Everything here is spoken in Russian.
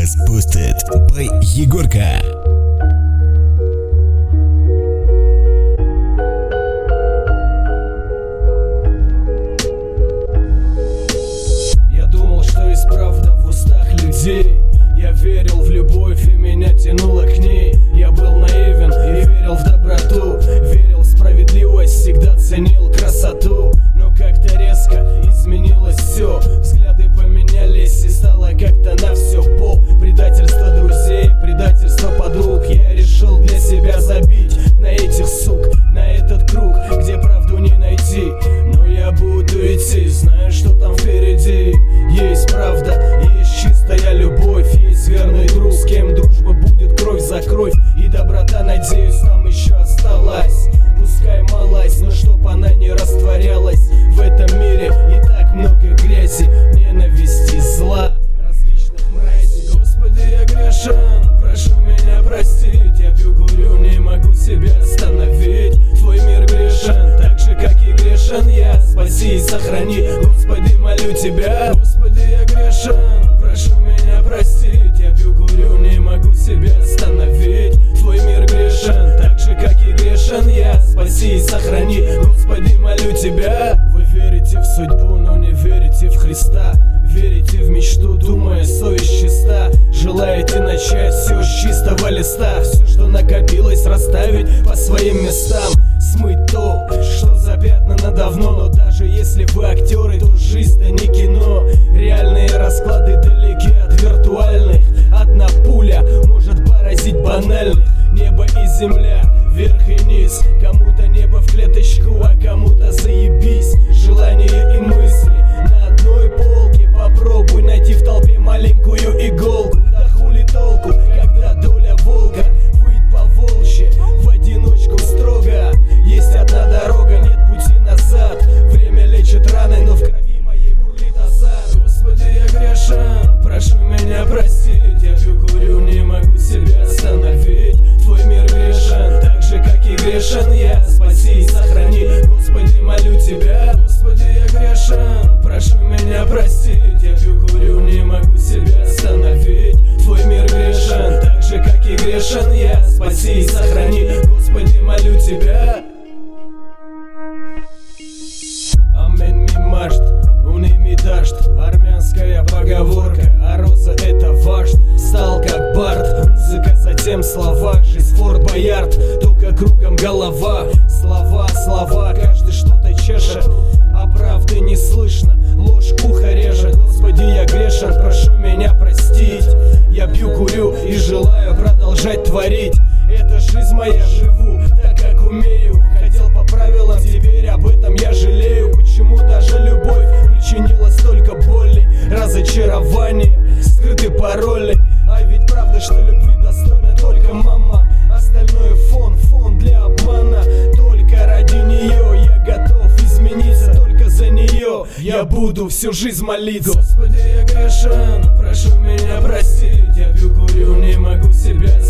Remix Boosted by Егорка. Я думал, что есть правда в устах людей. Я верил в любовь и меня тянуло к ней. Я был наивен и верил в доброту, верил в справедливость, всегда ценил красоту. Но как-то резко изменилось все, взгляды поменялись и стало как-то на все пол. Предательство друзей, предательство подруг. Я решил для себя забить на этих сук, на этот круг, где правду не найти. Но я буду идти, зная, что там впереди есть правда, есть чистая любовь, есть верный друг, с кем дружба будет кровь за кровь. И доброта, надеюсь, там еще осталась. Пускай малась, но чтоб она не растворялась. В этом мире и так много грязи, ненависти, зла, различных мразей. Господи, я грешен, прошу меня простить. Я пью, курю, не могу себя остановить. Твой мир грешен, так же, как и грешен я. Спаси и сохрани, Господи, молю тебя. Господи, я грешен, прошу меня простить. Я пью, курю, не могу себя остановить. Твой мир грешен, так же, как и грешен я. Спаси и сохрани, Господи, молю тебя. Вы верите в судьбу, но не верите в Христа. Верите в мечту, думая, совесть чиста. Желаете начать все с чистого листа. Все, что накопилось, расставить по своим местам. Смыть то, что запятнано давно. Но даже если вы актеры, то жизнь-то не кино. Реальные расклады далеки от виртуальных. Одна пуля может поразить банальных. Небо и земля, вверх и низ. Кому-то небо в клеточку, а кому-то заебись. Желания и мысли на одной полке. Попробуй найти в толпе маленькую иголку. Да хули толку, когда доля волка выйдет по волчьи в одиночку строго. Есть одна дорога, нет пути назад. Время лечит раны, но в крови моей бурлит азарт. Господи, я грешен, прошу меня простить. Я пью, курю, не могу себя остановить. Твой мир грешен, так же, как и грешен я. Спаси и сохрани, Господи, молю тебя. Господи, я грешен, прошу меня простить. Я пью, курю, не могу себя остановить. Твой мир грешен, так же, как и грешен я. Спаси и сохрани, Господи, молю тебя. Амен мимашт, уными дашт. Армянская поговорка, а роза это вашт. Стал как бард, музыка, затем слова. Жизнь Форт Боярд, только кругом голова. Слова, слова, каждый что-то чешет, а правды не слышно, ложь ухо режет. Господи, я грешен, прошу меня простить. Я пью, курю и желаю продолжать творить. Это жизнь моя, живу так, как умею. Хотел по правилам, теперь об этом я жалею. Почему даже любовь причинила столько боли, разочарования, скрытые пароли. А ведь правда, что любви достойна только мама. Остальное фон для обмана. Только ради нее я готов измениться, только за нее я буду всю жизнь молиться. Господи, я грешен, прошу меня простить. Я пью, курю, не могу себя